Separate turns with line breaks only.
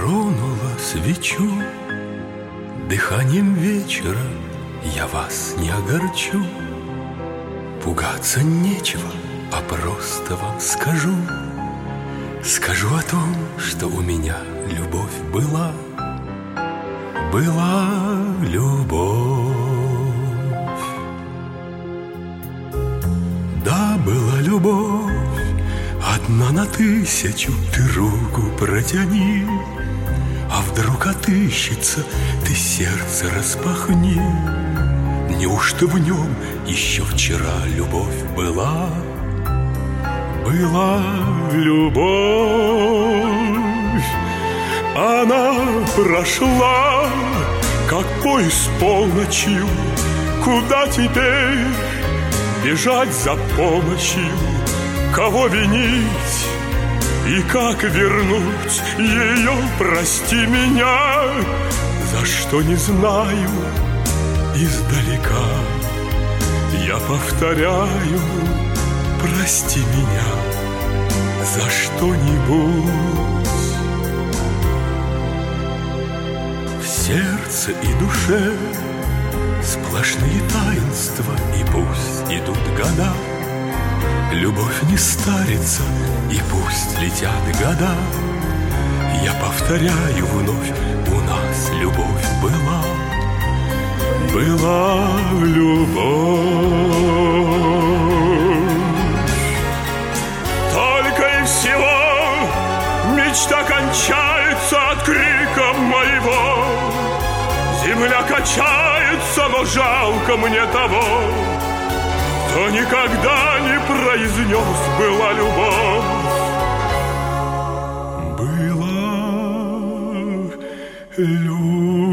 тронула свечу. Дыханием вечера я вас не огорчу. Пугаться нечего, а просто вам скажу. Скажу о том, что у меня любовь была. Была любовь. Да, была любовь, одна на тысячу. Ты руку протяни, а вдруг отыщется, ты сердце распахни. Неужто в нем еще вчера любовь была? Была любовь. Она прошла, как поезд полночью. Куда теперь бежать за помощью? Кого винить и как вернуть ее? Прости меня, за что не знаю. Издалека я повторяю: прости меня за что-нибудь. В сердце и душе сплошные таинства, и пусть идут года, любовь не старится, и пусть летят года. Я повторяю вновь: у нас любовь была. Была любовь. Только и всего мечта кончается от крика моего. Земля качается, но жалко мне того, кто никогда не произнес: была любовь. Была любовь.